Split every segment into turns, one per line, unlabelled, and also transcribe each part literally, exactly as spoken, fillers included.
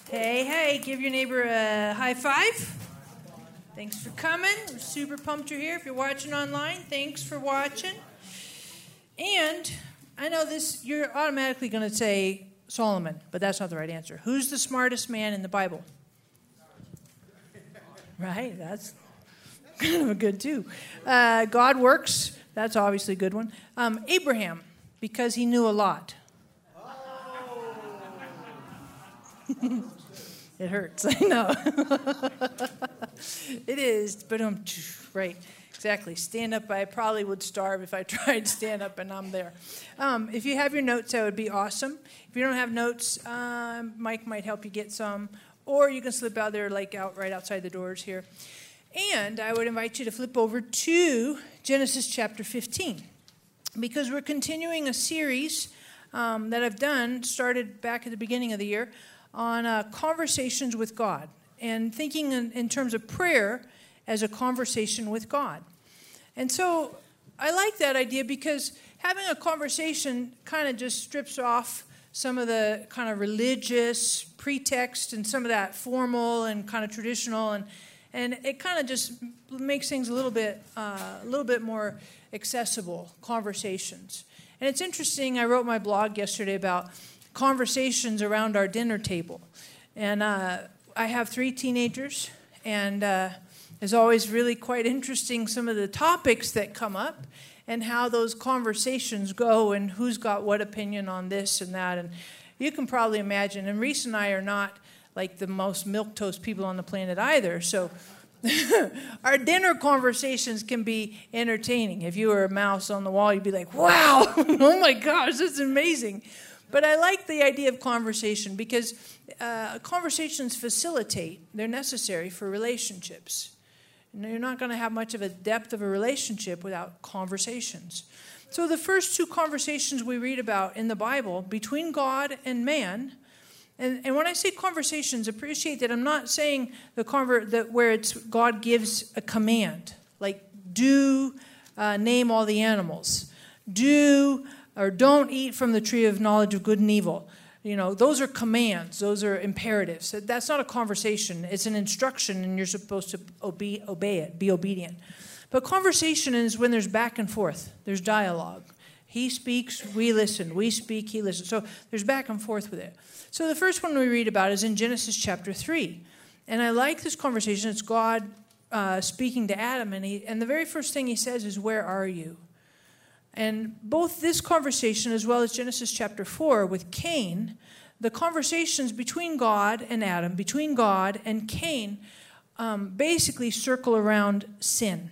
Hey, hey, give your neighbor a high five. Thanks for coming. We're super pumped you're here. If you're watching online, thanks for watching. And I know this, you're automatically going to say Solomon, but that's not the right answer. Who's the smartest man in the Bible? Right, that's kind of a good too. Uh, God works, that's obviously a good one. Um, Abraham, because he knew a lot. It hurts, I know. It is, but um, right, exactly. Stand up, I probably would starve if I tried to stand up and I'm there. Um, if you have your notes, that would be awesome. If you don't have notes, um, Mike might help you get some, or you can slip out there, like out right outside the doors here. And I would invite you to flip over to Genesis chapter fifteen, because we're continuing a series um, that I've done, started back at the beginning of the year, on uh, conversations with God, and thinking in, in terms of prayer as a conversation with God. And so I like that idea because having a conversation kind of just strips off some of the kind of religious pretext and some of that formal and kind of traditional, and and it kind of just makes things a little bit uh, a little bit more accessible conversations. And it's interesting, I wrote my blog yesterday about conversations around our dinner table. And uh, I have three teenagers, and uh, it's always really quite interesting some of the topics that come up and how those conversations go and who's got what opinion on this and that. And you can probably imagine, and Reese and I are not like the most milquetoast people on the planet either, so our dinner conversations can be entertaining. If you were a mouse on the wall, you'd be like, wow, oh my gosh, this is amazing. But I like the idea of conversation because uh, conversations facilitate. They're necessary for relationships. And you're not going to have much of a depth of a relationship without conversations. So the first two conversations we read about in the Bible between God and man, and, and when I say conversations, appreciate that I'm not saying the conver- that where it's God gives a command, like do uh, name all the animals, do or don't eat from the tree of knowledge of good and evil. You know, those are commands. Those are imperatives. That's not a conversation. It's an instruction, and you're supposed to obey, obey it, be obedient. But conversation is when there's back and forth. There's dialogue. He speaks, we listen. We speak, he listens. So there's back and forth with it. So the first one we read about is in Genesis chapter three. And I like this conversation. It's God uh, speaking to Adam, and, he, and the very first thing he says is, "Where are you?" And both this conversation as well as Genesis chapter four with Cain, the conversations between God and Adam, between God and Cain, um, basically circle around sin.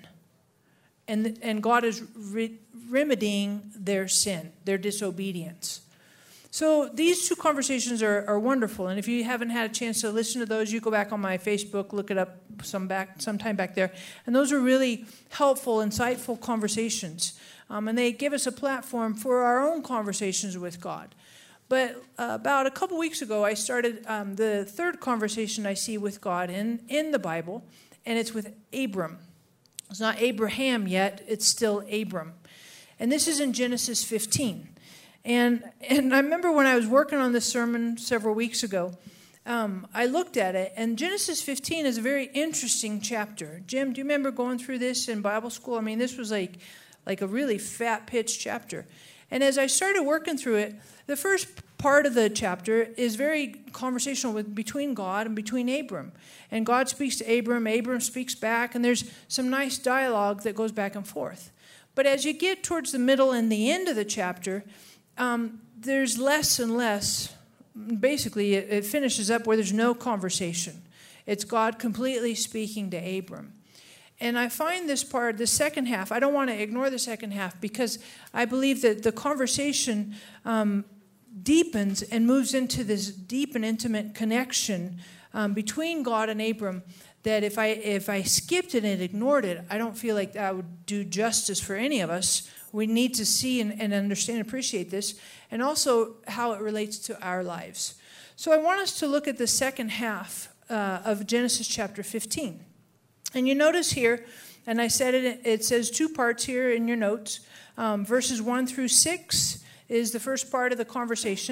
And, and God is re- remedying their sin, their disobedience. So these two conversations are, are wonderful. And if you haven't had a chance to listen to those, you go back on my Facebook, look it up some back, sometime back there. And those are really helpful, insightful conversations. Um, and they give us a platform for our own conversations with God. But uh, about a couple weeks ago, I started um, the third conversation I see with God in, in the Bible, and it's with Abram. It's not Abraham yet, it's still Abram. And this is in Genesis fifteen. And and I remember when I was working on this sermon several weeks ago, um, I looked at it, and Genesis fifteen is a very interesting chapter. Jim, do you remember going through this in Bible school? I mean, this was like... like a really fat-pitched chapter. And as I started working through it, the first part of the chapter is very conversational with between God and between Abram. And God speaks to Abram, Abram speaks back, and there's some nice dialogue that goes back and forth. But as you get towards the middle and the end of the chapter, um, there's less and less. Basically, it, it finishes up where there's no conversation. It's God completely speaking to Abram. And I find this part, the second half, I don't want to ignore the second half because I believe that the conversation um, deepens and moves into this deep and intimate connection um, between God and Abram that if I if I skipped it and ignored it, I don't feel like that would do justice for any of us. We need to see and, and understand and appreciate this, and also how it relates to our lives. So I want us to look at the second half uh, of Genesis chapter fifteen. And you notice here, and I said it, it says two parts here in your notes. Um, verses one through six is the first part of the conversation.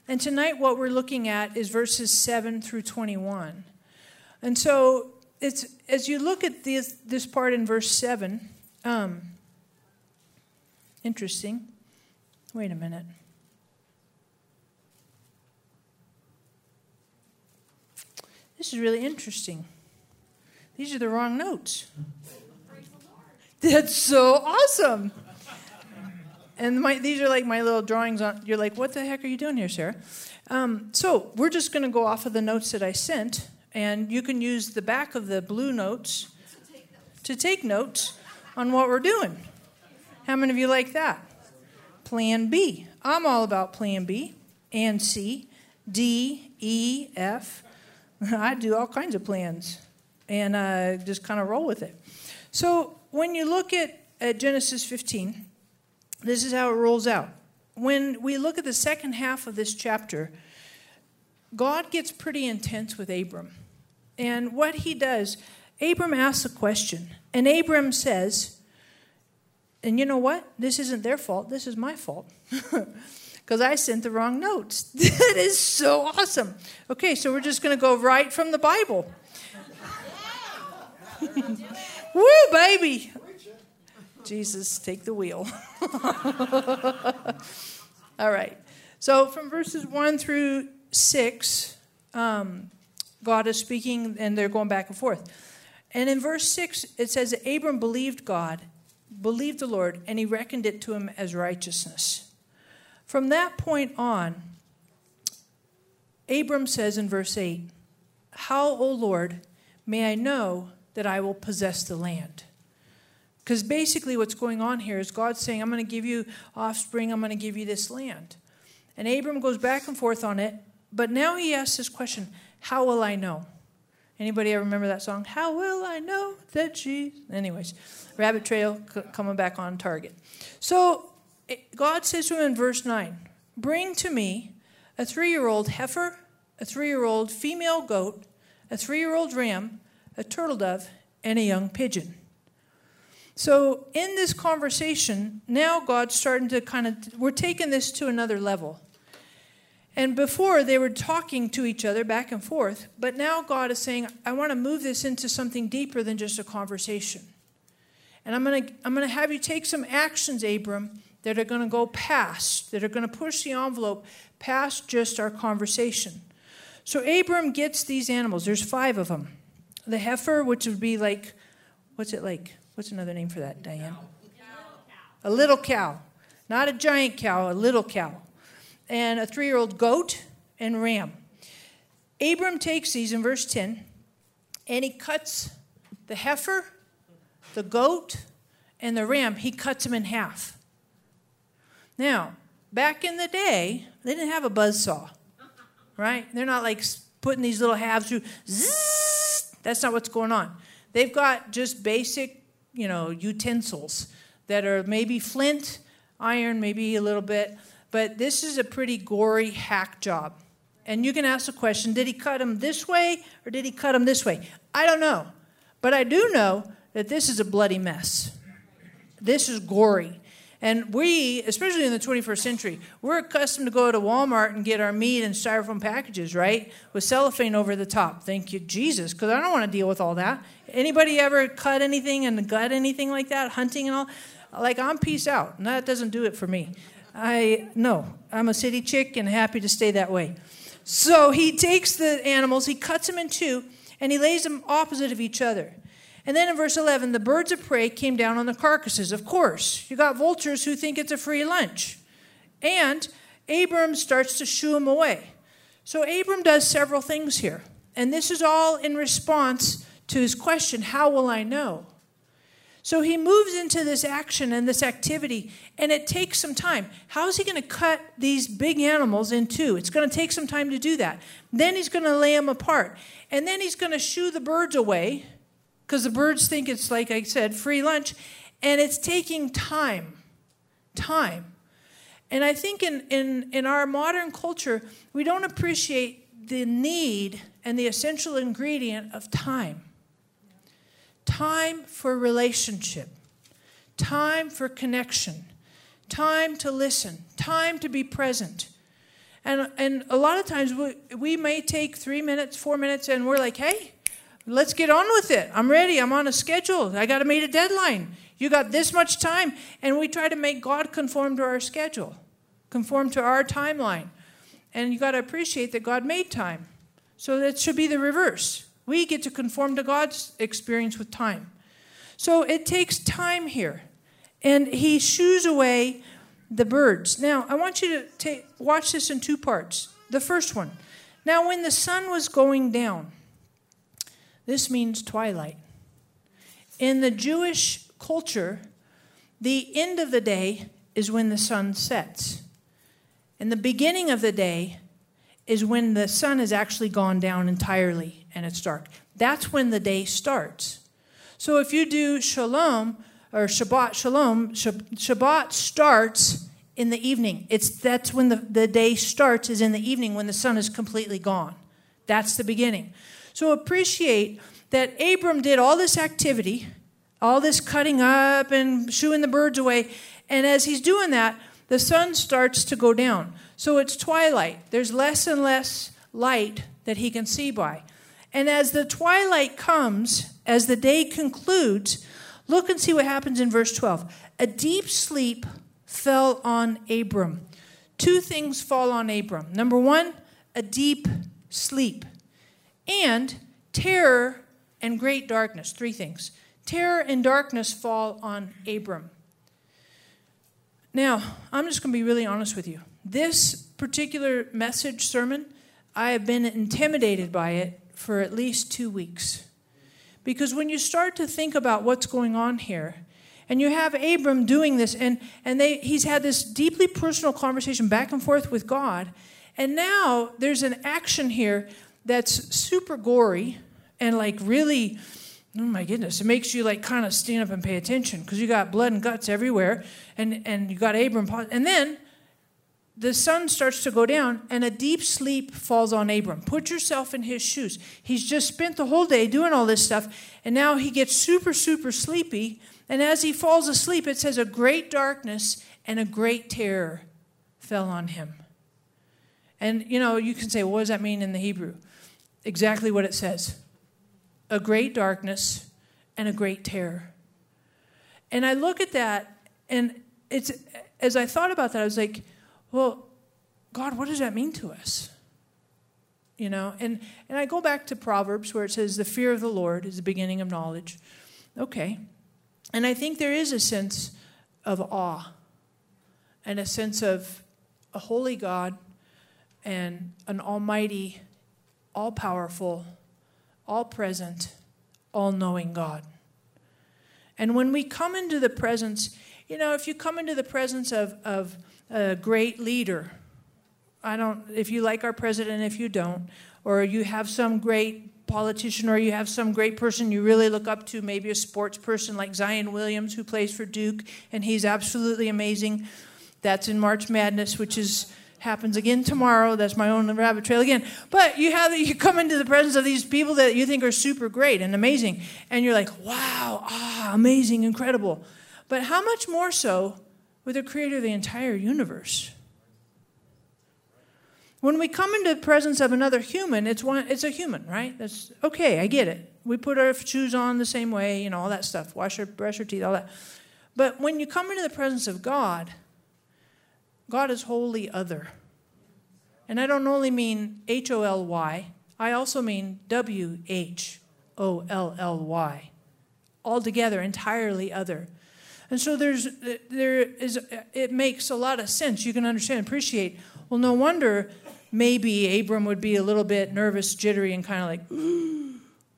And tonight what we're looking at is verses seven through twenty-one. And so it's as you look at this, this part in verse seven, um, interesting. Wait a minute. This is really interesting. These are the wrong notes. That's so awesome. And my, these are like my little drawings on. You're like, what the heck are you doing here, Sarah? Um, so we're just going to go off of the notes that I sent, and you can use the back of the blue notes to take notes on what we're doing. How many of you like that? Plan B. I'm all about Plan B and C, D, E, F. I do all kinds of plans and uh, just kind of roll with it. So when you look at, at Genesis fifteen, this is how it rolls out. When we look at the second half of this chapter, God gets pretty intense with Abram. And what he does, Abram asks a question. And Abram says, and you know what? This isn't their fault. This is my fault. Because I sent the wrong notes. That is so awesome. Okay, so we're just going to go right from the Bible. Woo, baby. Jesus, take the wheel. All right. So from verses one through six, um, God is speaking, and they're going back and forth. And in verse six, it says that Abram believed God, believed the Lord, and he reckoned it to him as righteousness. From that point on, Abram says in verse eight, how, O Lord, may I know that I will possess the land? Because basically what's going on here is God saying, I'm going to give you offspring, I'm going to give you this land. And Abram goes back and forth on it, but now he asks this question, how will I know? Anybody ever remember that song? How will I know that she... Anyways, rabbit trail c- coming back on target. So God says to him in verse nine, bring to me a three-year-old heifer, a three-year-old female goat, a three-year-old ram, a turtle dove, and a young pigeon. So in this conversation, now God's starting to kind of, we're taking this to another level. And before they were talking to each other back and forth, but now God is saying, I want to move this into something deeper than just a conversation. And I'm going to I'm going to have you take some actions, Abram, that are going to go past, that are going to push the envelope past just our conversation. So Abram gets these animals. There's five of them. The heifer, which would be like, what's it like? What's another name for that, Diane? A little cow. Not a giant cow, a little cow. And a three-year-old goat and ram. Abram takes these in verse ten, and he cuts the heifer, the goat, and the ram. He cuts them in half. Now, back in the day, they didn't have a buzzsaw, right? They're not like putting these little halves through. Zzz, that's not what's going on. They've got just basic, you know, utensils that are maybe flint, iron, maybe a little bit. But this is a pretty gory hack job. And you can ask the question, did he cut him this way or did he cut him this way? I don't know. But I do know that this is a bloody mess. This is gory. And we, especially in the twenty-first century, we're accustomed to go to Walmart and get our meat in styrofoam packages, right? With cellophane over the top. Thank you, Jesus, because I don't want to deal with all that. Anybody ever cut anything and gut anything like that, hunting and all? Like, I'm peace out, and that doesn't do it for me. I, no, I'm a city chick and happy to stay that way. So he takes the animals, he cuts them in two, and he lays them opposite of each other. And then in verse eleven, the birds of prey came down on the carcasses. Of course, you got vultures who think it's a free lunch. And Abram starts to shoo them away. So Abram does several things here. And this is all in response to his question, how will I know? So he moves into this action and this activity, and it takes some time. How is he going to cut these big animals in two? It's going to take some time to do that. Then he's going to lay them apart. And then he's going to shoo the birds away, because the birds think it's, like I said, free lunch. And it's taking time. Time. And I think in, in, in our modern culture, we don't appreciate the need and the essential ingredient of time. Time for relationship, time for connection, time to listen, time to be present. And and a lot of times we, we may take three minutes, four minutes, and we're like, hey, let's get on with it. I'm ready. I'm on a schedule. I got to meet a deadline. You got this much time. And we try to make God conform to our schedule, conform to our timeline. And you got to appreciate that God made time. So that should be the reverse. We get to conform to God's experience with time. So it takes time here. And he shoos away the birds. Now, I want you to take, watch this in two parts. The first one. Now, when the sun was going down, this means twilight. In the Jewish culture, the end of the day is when the sun sets. And the beginning of the day is when the sun has actually gone down entirely and it's dark. That's when the day starts. So if you do shalom, or Shabbat shalom, Shabbat starts in the evening. It's that's when the, the day starts, is in the evening when the sun is completely gone. That's the beginning. So appreciate that Abram did all this activity, all this cutting up and shooing the birds away, and as he's doing that, the sun starts to go down. So it's twilight. There's less and less light that he can see by. And as the twilight comes, as the day concludes, look and see what happens in verse twelve. A deep sleep fell on Abram. Two things fall on Abram. Number one, a deep sleep. And terror and great darkness. Three things. Terror and darkness fall on Abram. Now, I'm just going to be really honest with you. This particular message sermon, I have been intimidated by it for at least two weeks. Because when you start to think about what's going on here, and you have Abram doing this, and, and they, he's had this deeply personal conversation back and forth with God, and now there's an action here that's super gory and like really, oh my goodness, it makes you like kind of stand up and pay attention because you got blood and guts everywhere, and, and you got Abram, and then the sun starts to go down, and a deep sleep falls on Abram. Put yourself in his shoes. He's just spent the whole day doing all this stuff, and now he gets super, super sleepy. And as he falls asleep, it says a great darkness and a great terror fell on him. And, you know, you can say, well, what does that mean in the Hebrew? Exactly what it says. A great darkness and a great terror. And I look at that, and it's as I thought about that, I was like, well, God, what does that mean to us? You know, and, and I go back to Proverbs where it says the fear of the Lord is the beginning of knowledge. Okay. And I think there is a sense of awe and a sense of a holy God and an almighty, all-powerful, all-present, all-knowing God. And when we come into the presence, you know, if you come into the presence of, of a great leader, I don't, if you like our president, if you don't, or you have some great politician, or you have some great person you really look up to, maybe a sports person like Zion Williams who plays for Duke, and he's absolutely amazing. That's in March Madness, which is happens again tomorrow. That's my own rabbit trail again. But you have you come into the presence of these people that you think are super great and amazing, and you're like, wow, ah, amazing, incredible. But how much more so with the creator of the entire universe? When we come into the presence of another human, it's one, it's a human, right? That's okay, I get it. We put our shoes on the same way, you know, all that stuff. Wash our, brush our teeth, all that. But when you come into the presence of God, God is wholly other. And I don't only mean H O L Y. I also mean W H O L L Y. Altogether, entirely other. And so there's, there is, it makes a lot of sense. You can understand, appreciate. Well, no wonder maybe Abram would be a little bit nervous, jittery, and kind of like, ooh.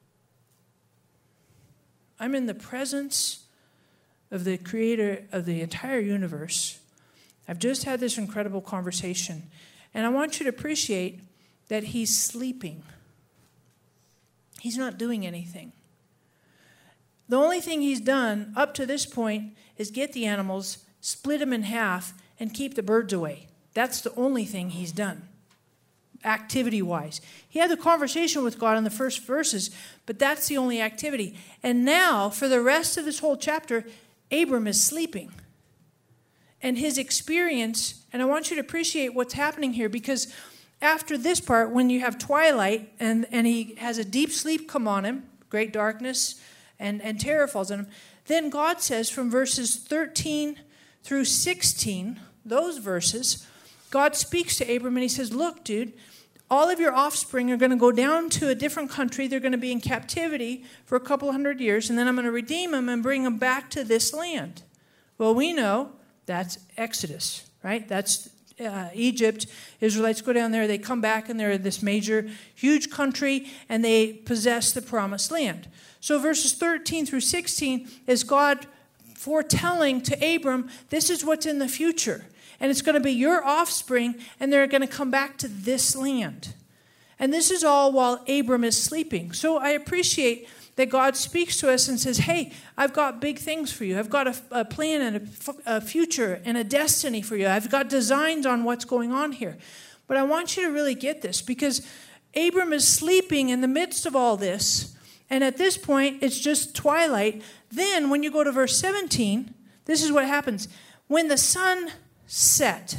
I'm in the presence of the creator of the entire universe. I've just had this incredible conversation. And I want you to appreciate that he's sleeping. He's not doing anything. The only thing he's done up to this point is get the animals, split them in half, and keep the birds away. That's the only thing he's done, activity-wise. He had the conversation with God in the first verses, but that's the only activity. And now, for the rest of this whole chapter, Abram is sleeping. and his experience. And I want you to appreciate what's happening here, because after this part, when you have twilight and, and he has a deep sleep come on him, great darkness, and, and terror falls on him, then God says from verses thirteen through sixteen, those verses, God speaks to Abram and he says, look, dude, all of your offspring are going to go down to a different country. They're going to be in captivity for a couple hundred years, and then I'm going to redeem them and bring them back to this land. Well, we know that's Exodus, right? That's uh, Egypt. Israelites go down there. They come back, and they're this major, huge country, and they possess the promised land. So verses thirteen through sixteen is God foretelling to Abram, this is what's in the future. And it's going to be your offspring, and they're going to come back to this land. And this is all while Abram is sleeping. So I appreciate that God speaks to us and says, hey, I've got big things for you. I've got a, a plan and a, a future and a destiny for you. I've got designs on what's going on here. But I want you to really get this, because Abram is sleeping in the midst of all this. And at this point, it's just twilight. Then when you go to verse seventeen, this is what happens. When the sun set,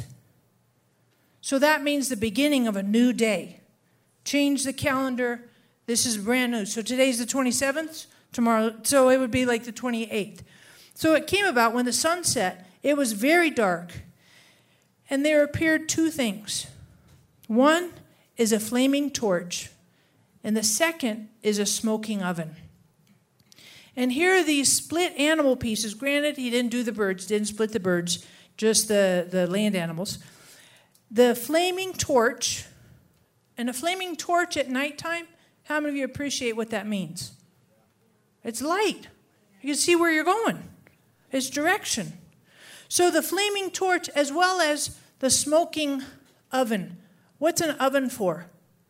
so that means the beginning of a new day. Change the calendar. This is brand new. So today's the twenty-seventh, tomorrow, so it would be like the twenty-eighth. So it came about when the sun set, it was very dark, and there appeared two things. One is a flaming torch, and the second is a smoking oven. And here are these split animal pieces. Granted, he didn't do the birds, didn't split the birds, just the, the land animals. The flaming torch, and a flaming torch at nighttime, how many of you appreciate what that means? It's light. You can see where you're going. It's direction. So the flaming torch as well as the smoking oven. What's an oven for?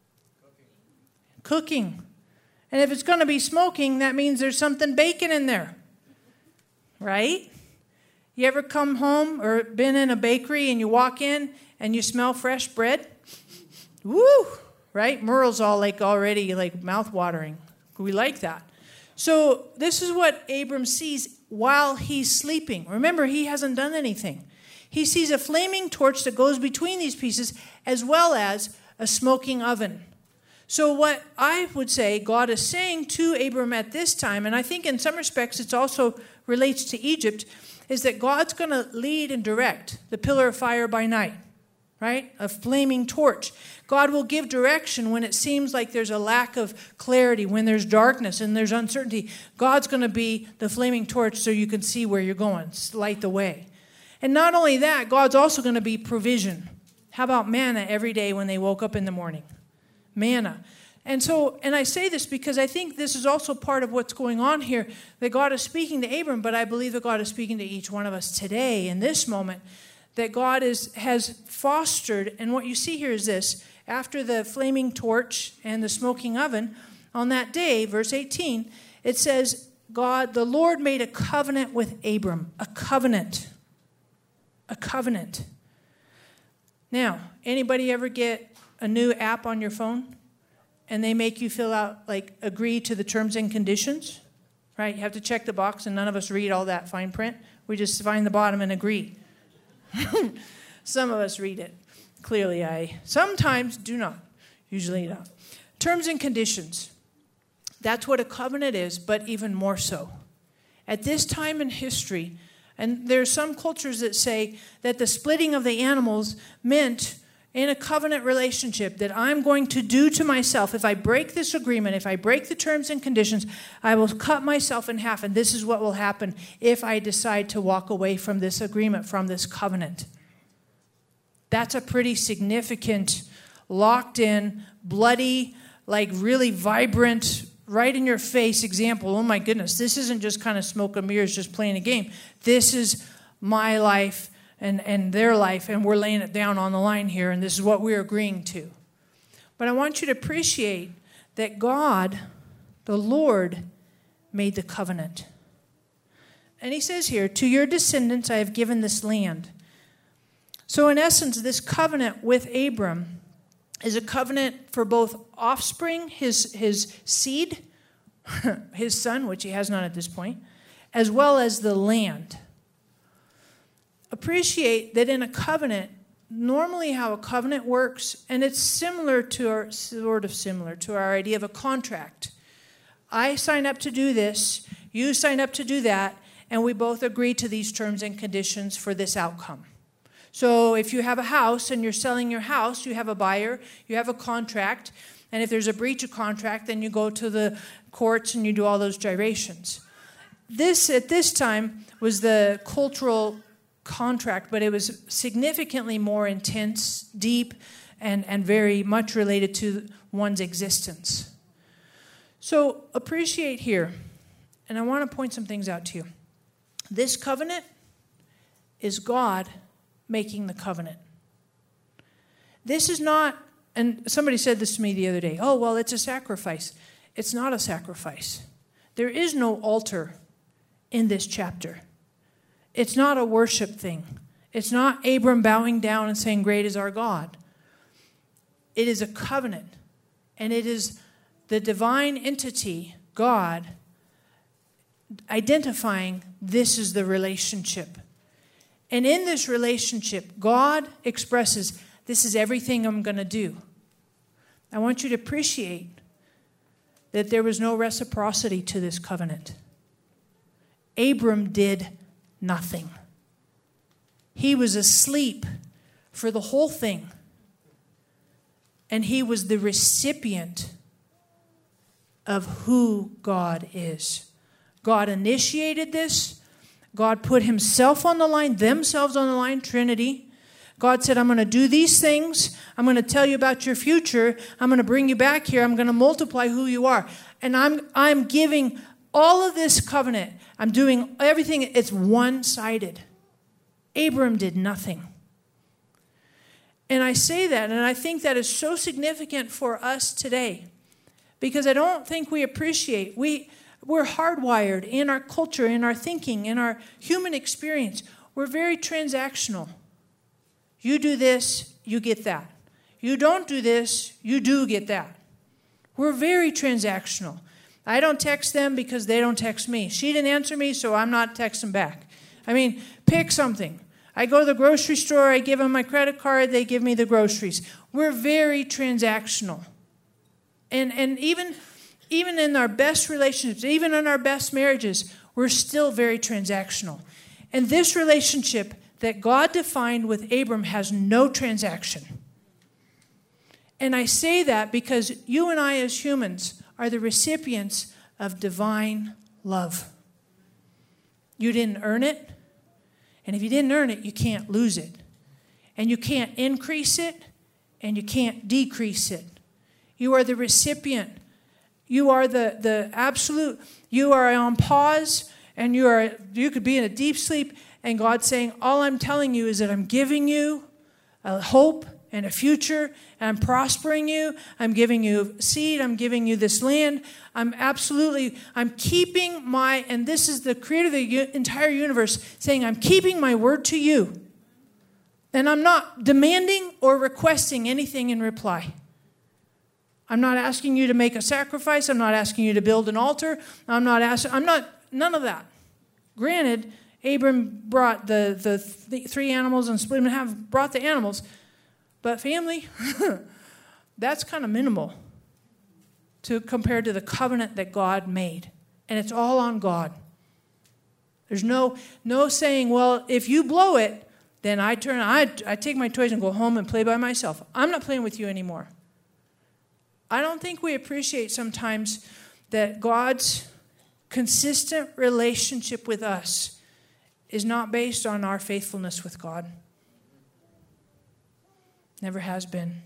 Cooking. Cooking. And if it's going to be smoking, that means there's something baking in there. Right? You ever come home or been in a bakery and you walk in and you smell fresh bread? Woo! Right? Merle's all like already like mouth-watering. We like that. So this is what Abram sees while he's sleeping. Remember, he hasn't done anything. He sees a flaming torch that goes between these pieces as well as a smoking oven. So what I would say God is saying to Abram at this time, and I think in some respects it also relates to Egypt, is that God's going to lead and direct the pillar of fire by night, right? A flaming torch. God will give direction when it seems like there's a lack of clarity, when there's darkness and there's uncertainty. God's going to be the flaming torch so you can see where you're going, light the way. And not only that, God's also going to be provision. How about manna every day when they woke up in the morning? Manna. And so, and I say this because I think this is also part of what's going on here, that God is speaking to Abram, but I believe that God is speaking to each one of us today in this moment, that God is has fostered. And what you see here is this: after the flaming torch and the smoking oven, on that day, verse eighteen, it says, God, the Lord made a covenant with Abram. A covenant. A covenant. Now, anybody ever get a new app on your phone and they make you fill out, like, agree to the terms and conditions? Right? You have to check the box, and none of us read all that fine print. We just find the bottom and agree. Some of us read it. Clearly, I sometimes do not. Usually not. Terms and conditions. That's what a covenant is, but even more so. At this time in history, and there are some cultures that say that the splitting of the animals meant in a covenant relationship that I'm going to do to myself, if I break this agreement, if I break the terms and conditions, I will cut myself in half, and this is what will happen if I decide to walk away from this agreement, from this covenant. That's a pretty significant, locked-in, bloody, like really vibrant, right-in-your-face example. Oh, my goodness, this isn't just kind of smoke and mirrors, just playing a game. This is my life and, and their life, and we're laying it down on the line here, and this is what we're agreeing to. But I want you to appreciate that God, the Lord, made the covenant. And he says here, to your descendants I have given this land. So in essence, this covenant with Abram is a covenant for both offspring, his, his seed, his son, which he has not at this point, as well as the land. appreciate that in a covenant, normally how a covenant works, and it's similar to our, sort of similar to our idea of a contract. I sign up to do this, you sign up to do that, and we both agree to these terms and conditions for this outcome. So if you have a house and you're selling your house, you have a buyer, you have a contract, and if there's a breach of contract, then you go to the courts and you do all those gyrations. This, at this time, was the cultural contract, but it was significantly more intense, deep, and, and very much related to one's existence. So appreciate here, and I want to point some things out to you. This covenant is God making the covenant. This is not, and somebody said this to me the other day, oh, well, it's a sacrifice. It's not a sacrifice. There is no altar in this chapter. It's not a worship thing. It's not Abram bowing down and saying, great is our God. It is a covenant, and it is the divine entity, God, identifying this is the relationship. And in this relationship, God expresses, this is everything I'm going to do. I want you to appreciate that there was no reciprocity to this covenant. Abram did nothing. He was asleep for the whole thing. And he was the recipient of who God is. God initiated this. God put himself on the line, themselves on the line, Trinity. God said, I'm going to do these things. I'm going to tell you about your future. I'm going to bring you back here. I'm going to multiply who you are. And I'm, I'm giving all of this covenant. I'm doing everything. It's one-sided. Abram did nothing. And I say that, and I think that is so significant for us today, because I don't think we appreciate, we, we're hardwired in our culture, in our thinking, in our human experience. We're very transactional. You do this, you get that. You don't do this, you do get that. We're very transactional. I don't text them because they don't text me. She didn't answer me, so I'm not texting back. I mean, pick something. I go to the grocery store, I give them my credit card, they give me the groceries. We're very transactional. And and even, even in our best relationships, even in our best marriages, we're still very transactional. And this relationship that God defined with Abram has no transaction. And I say that because you and I as humans are the recipients of divine love. You didn't earn it. And if you didn't earn it, you can't lose it. And you can't increase it, and you can't decrease it. You are the recipient. You are the, the absolute, you are on pause, and you are you could be in a deep sleep, and God's saying, all I'm telling you is that I'm giving you a hope and a future, and I'm prospering you. I'm giving you seed. I'm giving you this land. I'm absolutely, I'm keeping my, and this is the creator of the entire universe saying, I'm keeping my word to you. And I'm not demanding or requesting anything in reply. I'm not asking you to make a sacrifice. I'm not asking you to build an altar. I'm not asking, I'm not, none of that. Granted, Abram brought the, the, the three animals and split them in half, brought the animals. But family, that's kind of minimal to compared to the covenant that God made. And it's all on God. There's no no saying, well, if you blow it, then I turn I I take my toys and go home and play by myself. I'm not playing with you anymore. I don't think we appreciate sometimes that God's consistent relationship with us is not based on our faithfulness with God. Never has been.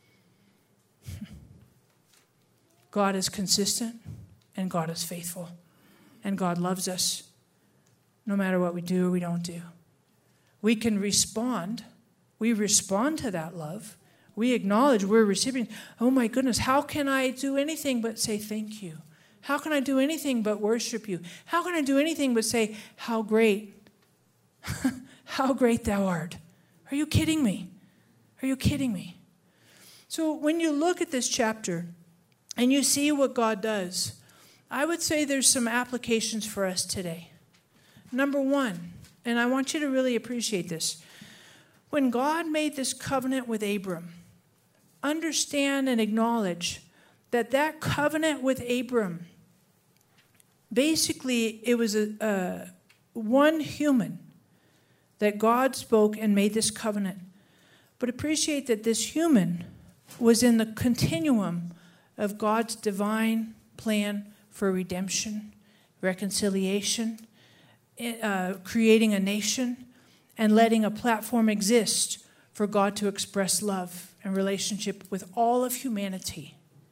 God is consistent, and God is faithful, and God loves us no matter what we do or we don't do. We can respond. We respond to that love. We acknowledge we're recipients. Oh my goodness, how can I do anything but say thank you? How can I do anything but worship you? How can I do anything but say, how great, how great thou art? Are you kidding me? Are you kidding me? So when you look at this chapter and you see what God does, I would say there's some applications for us today. Number one, and I want you to really appreciate this. When God made this covenant with Abram, understand and acknowledge that that covenant with Abram, basically it was a, a one human that God spoke and made this covenant. But appreciate that this human was in the continuum of God's divine plan for redemption, reconciliation, uh, creating a nation, and letting a platform exist for God to express love and relationship with all of humanity.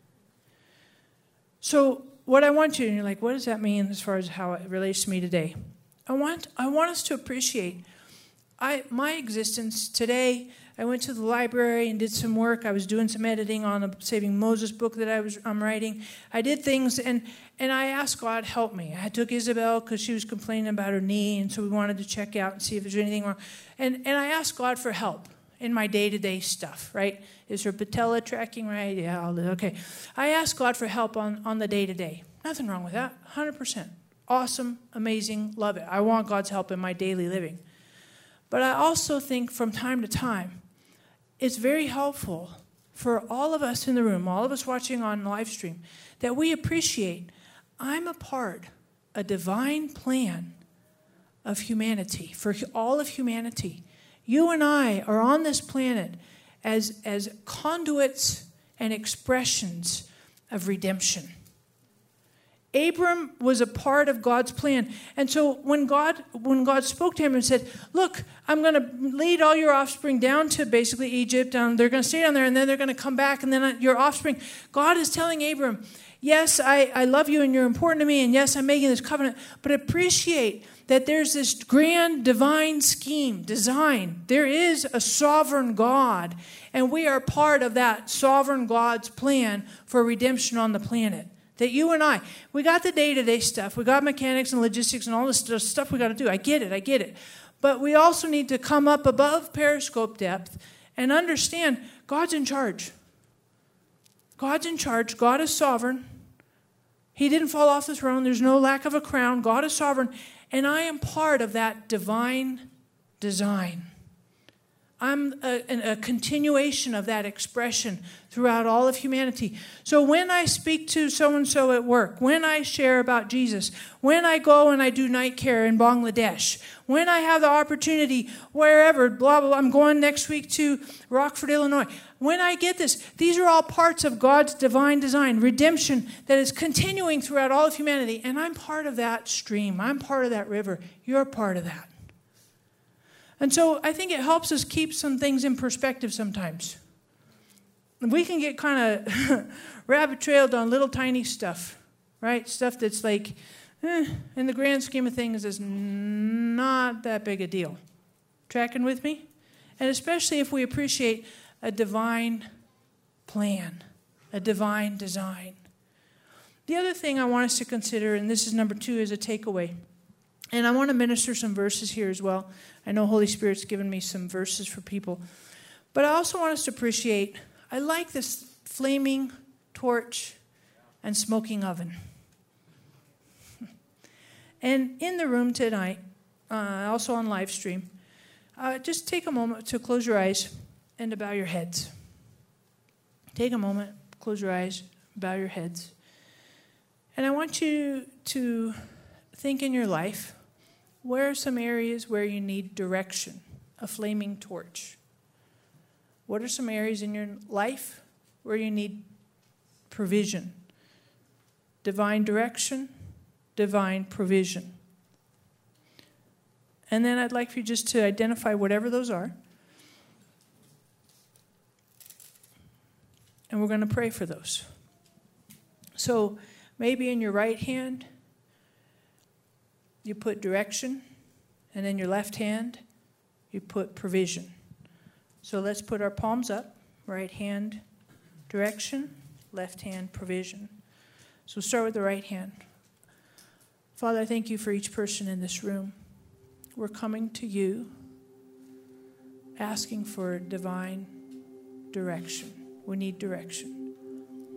So what I want you, and you're like, what does that mean as far as how it relates to me today? I want I want us to appreciate I my existence today. I went to the library and did some work. I was doing some editing on the Saving Moses book that I was I'm writing. I did things, and and I asked God, help me. I took Isabel because she was complaining about her knee, and so we wanted to check out and see if there's anything wrong. And and I asked God for help in my day-to-day stuff, right? Is her patella tracking right? Yeah, I'll, okay. I asked God for help on, on the day-to-day. Nothing wrong with that, one hundred percent. Awesome, amazing, love it. I want God's help in my daily living. But I also think from time to time, it's very helpful for all of us in the room, all of us watching on live stream, that we appreciate I'm a part, a divine plan of humanity, for all of humanity. You and I are on this planet as, as conduits and expressions of redemption. Abram was a part of God's plan. And so when God when God spoke to him and said, look, I'm going to lead all your offspring down to basically Egypt, and they're going to stay down there, and then they're going to come back, and then your offspring. God is telling Abram, yes, I, I love you, and you're important to me, and yes, I'm making this covenant, but appreciate that there's this grand divine scheme, design. There is a sovereign God, and we are part of that sovereign God's plan for redemption on the planet. That you and I, we got the day-to-day stuff. We got mechanics and logistics and all this stuff we got to do. I get it, I get it. But we also need to come up above periscope depth and understand God's in charge. God's in charge. God is sovereign. He didn't fall off the throne. There's no lack of a crown. God is sovereign. And I am part of that divine design. I'm a, a continuation of that expression throughout all of humanity. So when I speak to so-and-so at work, when I share about Jesus, when I go and I do night care in Bangladesh, when I have the opportunity wherever, blah, blah, blah, I'm going next week to Rockford, Illinois. When I get this, these are all parts of God's divine design, redemption that is continuing throughout all of humanity. And I'm part of that stream. I'm part of that river. You're part of that. And so I think it helps us keep some things in perspective sometimes. We can get kind of rabbit-trailed on little tiny stuff, right? Stuff that's like, eh, in the grand scheme of things, is not that big a deal. Tracking with me? And especially if we appreciate a divine plan, a divine design. The other thing I want us to consider, and this is number two, is a takeaway. And I want to minister some verses here as well. I know Holy Spirit's given me some verses for people. But I also want us to appreciate, I like this flaming torch and smoking oven. And in the room tonight, uh, also on live stream, uh, just take a moment to close your eyes and to bow your heads. Take a moment, close your eyes, bow your heads. And I want you to think in your life, where are some areas where you need direction, a flaming torch? What are some areas in your life where you need provision? Divine direction, divine provision. And then I'd like for you just to identify whatever those are. And we're going to pray for those. So maybe in your right hand, you put direction, and in your left hand, you put provision. So let's put our palms up. Right hand, direction, left hand, provision. So start with the right hand. Father, I thank you for each person in this room. We're coming to you, asking for divine direction. We need direction.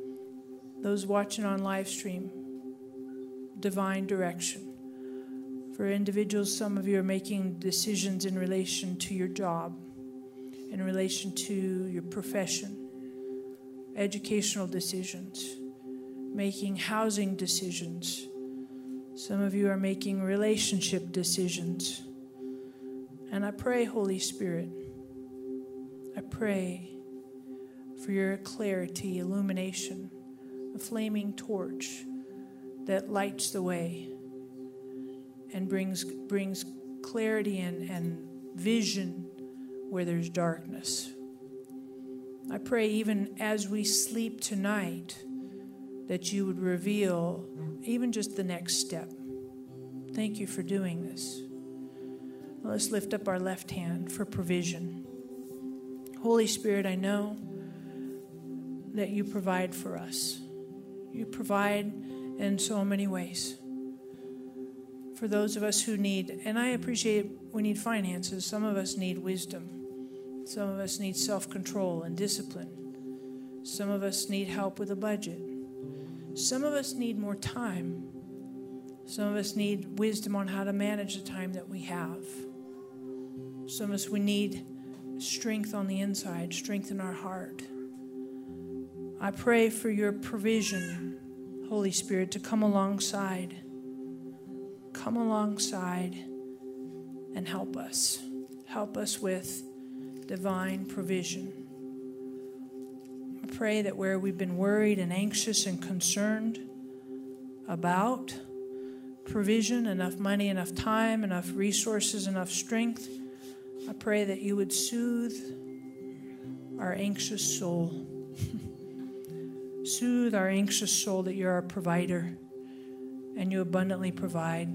Those watching on live stream, divine direction. For individuals, some of you are making decisions in relation to your job, in relation to your profession, educational decisions, making housing decisions. Some of you are making relationship decisions. And I pray, Holy Spirit, I pray for your clarity, illumination, a flaming torch that lights the way and brings brings clarity and, and vision where there's darkness. I pray even as we sleep tonight that you would reveal even just the next step. Thank you for doing this. Let's lift up our left hand for provision. Holy Spirit, I know that you provide for us. You provide in so many ways. For those of us who need, and I appreciate we need finances. Some of us need wisdom. Some of us need self-control and discipline. Some of us need help with a budget. Some of us need more time. Some of us need wisdom on how to manage the time that we have. Some of us, we need strength on the inside, strength in our heart. I pray for your provision, Holy Spirit, to come alongside. Come alongside and help us. Help us with divine provision. I pray that where we've been worried and anxious and concerned about provision, enough money, enough time, enough resources, enough strength, I pray that you would soothe our anxious soul. Soothe our anxious soul that you're our provider and you abundantly provide.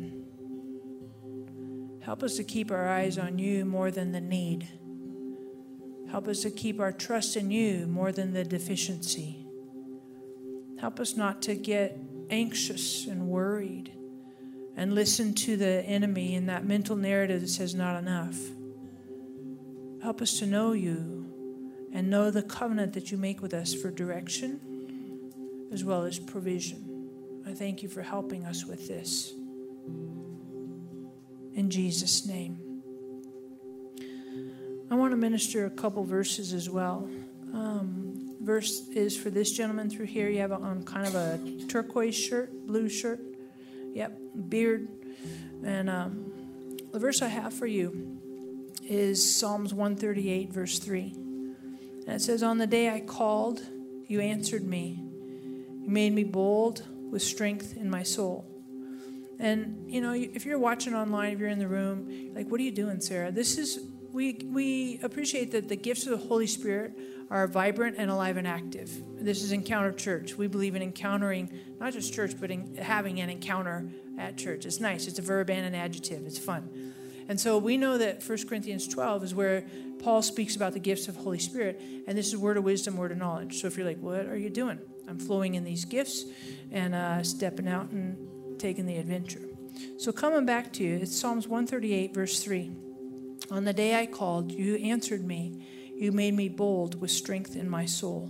Help us to keep our eyes on you more than the need. Help us to keep our trust in you more than the deficiency. Help us not to get anxious and worried and listen to the enemy in that mental narrative that says not enough. Help us to know you and know the covenant that you make with us for direction as well as provision. I thank you for helping us with this. In Jesus' name. I want to minister a couple verses as well. Um, verse is for this gentleman through here. You have on kind of a turquoise shirt, blue shirt. Yep, beard. And um, the verse I have for you is Psalms one thirty-eight, verse three. And it says, "On the day I called, you answered me. You made me bold with strength in my soul." And, you know, if you're watching online, if you're in the room, you're like, what are you doing, Sarah? This is, we we appreciate that the gifts of the Holy Spirit are vibrant and alive and active. This is Encounter Church. We believe in encountering, not just church, but in having an encounter at church. It's nice. It's a verb and an adjective. It's fun. And so we know that First Corinthians twelve is where Paul speaks about the gifts of Holy Spirit, and this is word of wisdom, word of knowledge. So if you're like, what are you doing? I'm flowing in these gifts and uh, stepping out and taking the adventure. So coming back to you, it's Psalms one thirty-eight, verse three. "On the day I called, you answered me. You made me bold with strength in my soul."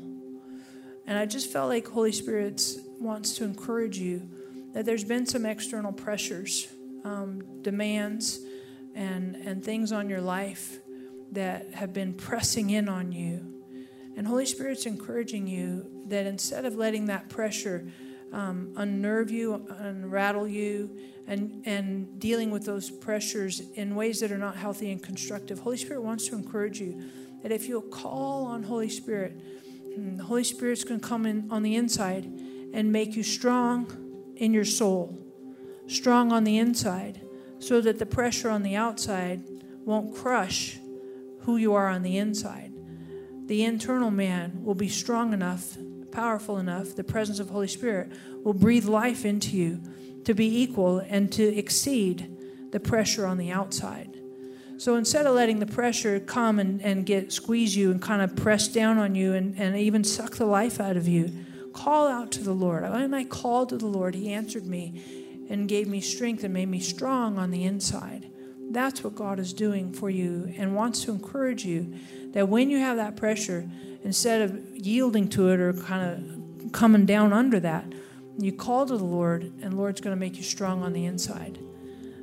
And I just felt like Holy Spirit wants to encourage you that there's been some external pressures, um, demands, and, and things on your life that have been pressing in on you. And Holy Spirit's encouraging you that instead of letting that pressure um, unnerve you, unrattle you, and, and dealing with those pressures in ways that are not healthy and constructive, Holy Spirit wants to encourage you that if you'll call on Holy Spirit, the Holy Spirit's going to come in on the inside and make you strong in your soul, strong on the inside, so that the pressure on the outside won't crush who you are on the inside. The internal man will be strong enough, powerful enough, the presence of Holy Spirit will breathe life into you to be equal and to exceed the pressure on the outside. So instead of letting the pressure come and, and get squeeze you and kind of press down on you and, and even suck the life out of you, call out to the Lord. When I called to the Lord, he answered me and gave me strength and made me strong on the inside. That's what God is doing for you and wants to encourage you that when you have that pressure, instead of yielding to it or kind of coming down under that, you call to the Lord and the Lord's going to make you strong on the inside.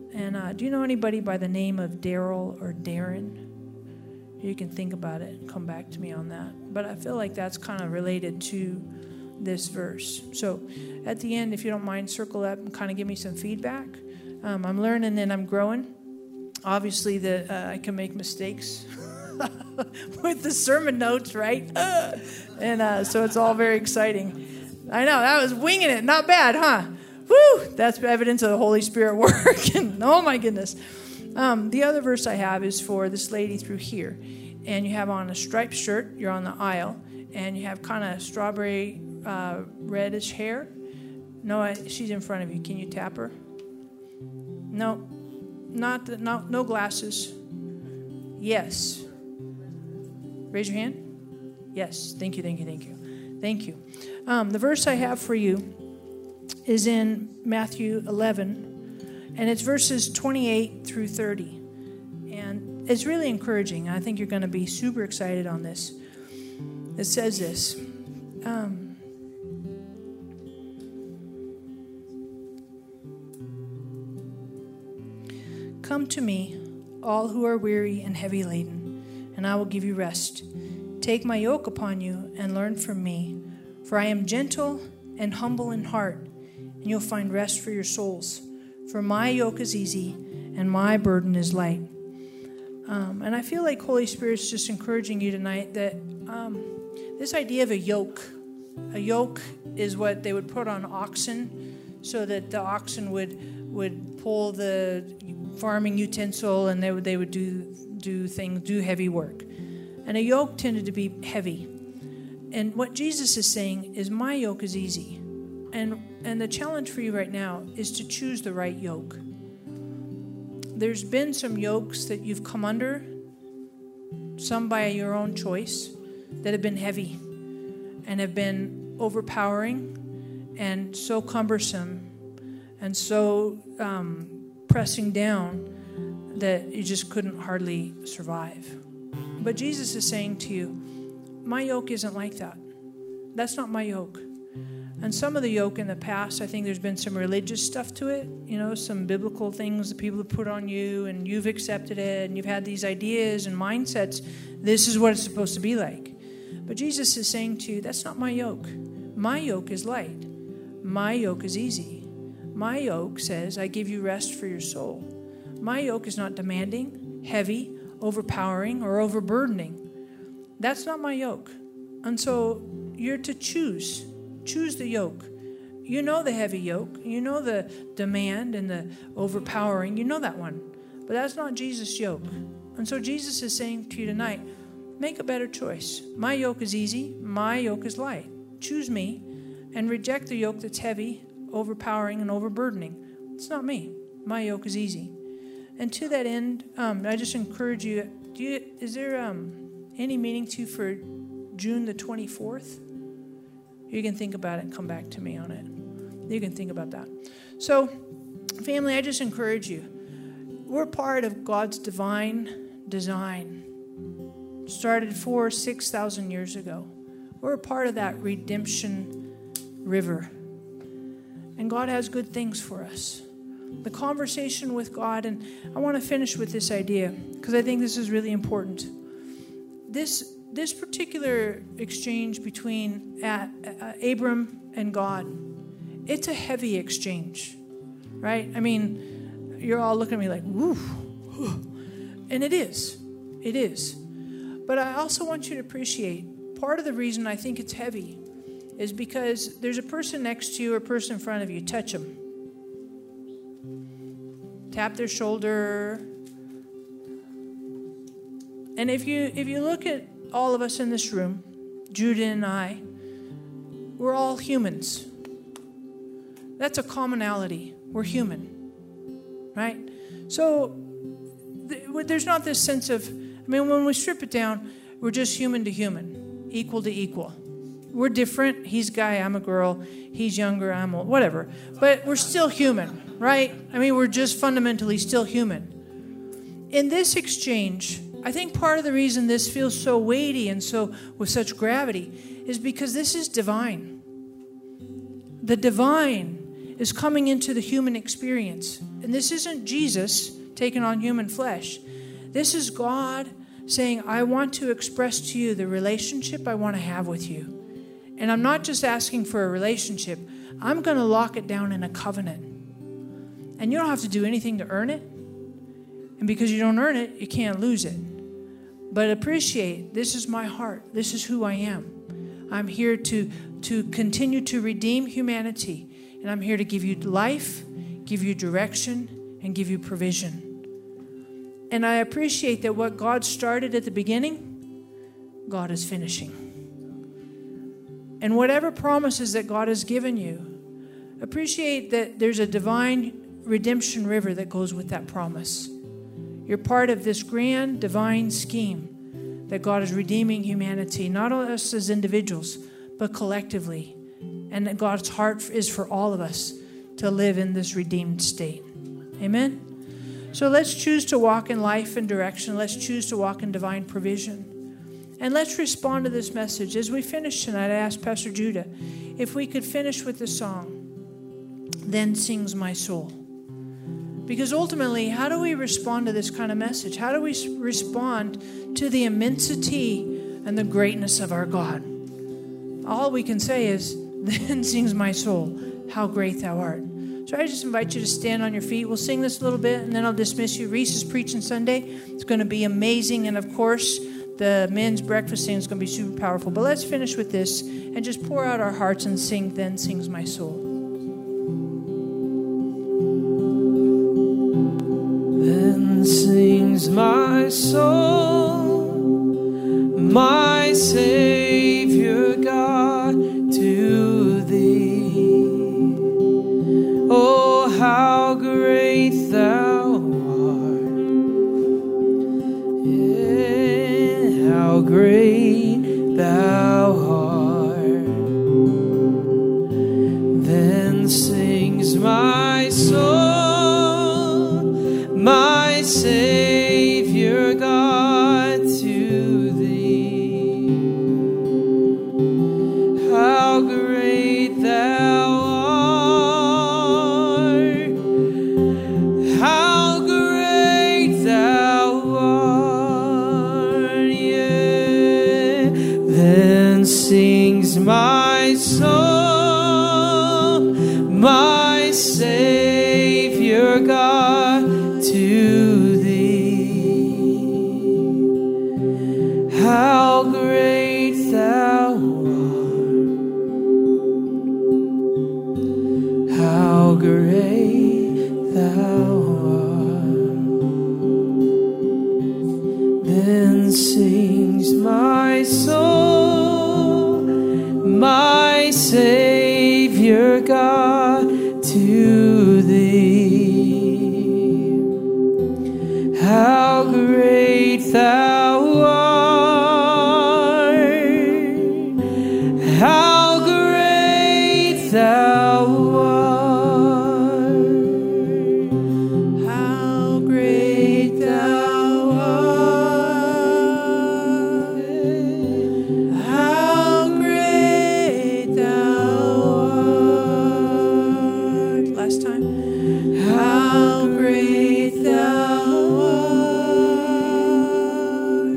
And uh, do you know anybody by the name of Daryl or Darren? You can think about it and come back to me on that. But I feel like that's kind of related to this verse. So at the end, if you don't mind, circle up and kind of give me some feedback. Um, I'm learning and I'm growing. Obviously, the, uh, I can make mistakes with the sermon notes, right? Uh, and uh, so it's all very exciting. I know, that was winging it. Not bad, huh? Woo! That's evidence of the Holy Spirit working. Oh, my goodness. Um, the other verse I have is for this lady through here. And you have on a striped shirt. You're on the aisle. And you have kind of strawberry uh, reddish hair. No, I, she's in front of you. Can you tap her? No. Not the, no, no glasses. Yes. Raise your hand. Yes. Thank you, thank you, thank you. Thank you. Um, the verse I have for you is in Matthew eleven, and it's verses twenty-eight through thirty. And it's really encouraging. I think you're going to be super excited on this. It says this. Um, Come to me, all who are weary and heavy laden, and I will give you rest. Take my yoke upon you and learn from me, for I am gentle and humble in heart, and you'll find rest for your souls. For my yoke is easy and my burden is light. Um, and I feel like Holy Spirit's just encouraging you tonight that um, this idea of a yoke, a yoke is what they would put on oxen so that the oxen would would pull the farming utensil and they would they would do do things, do heavy work. And a yoke tended to be heavy. And what Jesus is saying is my yoke is easy. And and the challenge for you right now is to choose the right yoke. There's been some yokes that you've come under, some by your own choice, that have been heavy and have been overpowering and so cumbersome and so um, pressing down that you just couldn't hardly survive. But Jesus is saying to you, my yoke isn't like that. That's not my yoke. And some of the yoke in the past, I think there's been some religious stuff to it, you know, some biblical things that people have put on you, and you've accepted it, and you've had these ideas and mindsets. This is what it's supposed to be like. But Jesus is saying to you, that's not my yoke. My yoke is light. My yoke is easy. My yoke says, I give you rest for your soul. My yoke is not demanding, heavy, overpowering, or overburdening. That's not my yoke. And so you're to choose. Choose the yoke. You know the heavy yoke. You know the demand and the overpowering. You know that one. But that's not Jesus' yoke. And so Jesus is saying to you tonight, make a better choice. My yoke is easy. My yoke is light. Choose me and reject the yoke that's heavy, overpowering, and overburdening. It's not me. My yoke is easy. And to that end, um, I just encourage you, do you is there um, any meaning to you for June the twenty-fourth? You can think about it and come back to me on it. You can think about that. So, family, I just encourage you. We're part of God's divine design. Started four, six thousand years ago. We're a part of that redemption river. And God has good things for us. The conversation with God, and I want to finish with this idea because I think this is really important. This This particular exchange between uh, uh, Abram and God, it's a heavy exchange, right? I mean, you're all looking at me like, woo. And it is. It is. But I also want you to appreciate, part of the reason I think it's heavy is because there's a person next to you or a person in front of you. Touch them. Tap their shoulder. And if you if you look at all of us in this room, Judah and I, we're all humans. That's a commonality. We're human, right? So th- there's not this sense of, I mean, when we strip it down, we're just human to human, equal to equal. We're different. He's a guy, I'm a girl. He's younger, I'm old, whatever. But we're still human, right? I mean, we're just fundamentally still human. In this exchange, I think part of the reason this feels so weighty and so with such gravity is because this is divine. The divine is coming into the human experience. And this isn't Jesus taking on human flesh. This is God saying, I want to express to you the relationship I want to have with you. And I'm not just asking for a relationship. I'm going to lock it down in a covenant. And you don't have to do anything to earn it. And because you don't earn it, you can't lose it. But appreciate, this is my heart. This is who I am. I'm here to, to continue to redeem humanity. And I'm here to give you life, give you direction, and give you provision. And I appreciate that what God started at the beginning, God is finishing. And whatever promises that God has given you, appreciate that there's a divine redemption river that goes with that promise. You're part of this grand divine scheme that God is redeeming humanity, not us as individuals, but collectively. And that God's heart is for all of us to live in this redeemed state. Amen? So let's choose to walk in life and direction. Let's choose to walk in divine provision. And let's respond to this message. As we finish tonight, I asked Pastor Judah if we could finish with the song, Then Sings My Soul. Because ultimately, how do we respond to this kind of message? How do we respond to the immensity and the greatness of our God? All we can say is, Then sings my soul, how great thou art. So I just invite you to stand on your feet. We'll sing this a little bit, and then I'll dismiss you. Reese is preaching Sunday. It's going to be amazing. And, of course, the men's breakfast sing is going to be super powerful. But let's finish with this and just pour out our hearts and sing, Then Sings My Soul.
Then sings my soul, my Savior God, to thee. Oh, how great thou art. Yeah, how great thou art. Then sings my soul, my Savior God, to thee. How great thou art. How great thou art. Yeah. Then sings my soul, my Savior God, to thee. How great thou art. How great thou art. Then sings my soul, my Savior God, to thee. How great thou art. How great thou art.
How great thou art. How great thou art. Last time. How great thou art.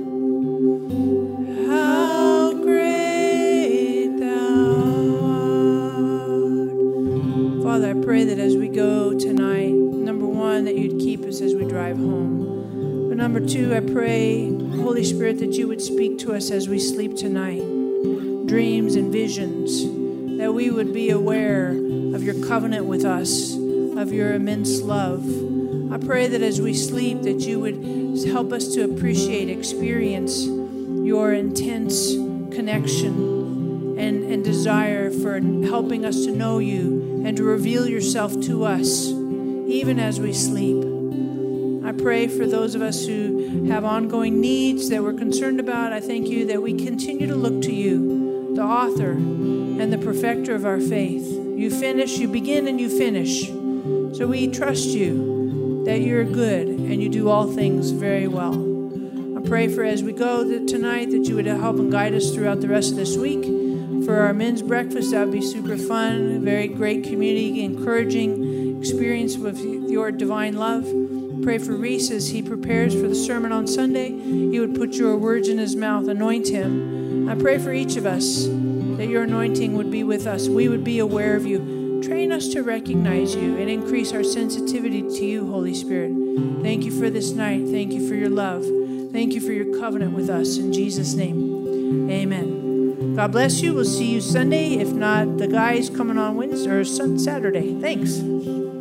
How great thou art. Father, I pray that as we go tonight, number one, that you'd keep us as we drive home. But number two, I pray, Holy Spirit, that you would speak to us as we sleep tonight. Dreams and visions, that we would be aware of your covenant with us, of your immense love. I pray that as we sleep, that you would help us to appreciate, experience your intense connection and, and desire for helping us to know you and to reveal yourself to us, even as we sleep. I pray for those of us who have ongoing needs that we're concerned about. I thank you that we continue to look to you, the author and the perfecter of our faith. You finish, you begin, and you finish. So we trust you that you're good and you do all things very well. I pray for as we go tonight that you would help and guide us throughout the rest of this week. For our men's breakfast, that would be super fun. A very great community, encouraging experience with your divine love. Pray for Reese as he prepares for the sermon on Sunday. You would put your words in his mouth, anoint him. I pray for each of us that your anointing would be with us. We would be aware of you. Train us to recognize you and increase our sensitivity to you, Holy Spirit. Thank you for this night. Thank you for your love. Thank you for your covenant with us. In Jesus' name, amen. God bless you. We'll see you Sunday. If not, the guys coming on Wednesday or Saturday. Thanks.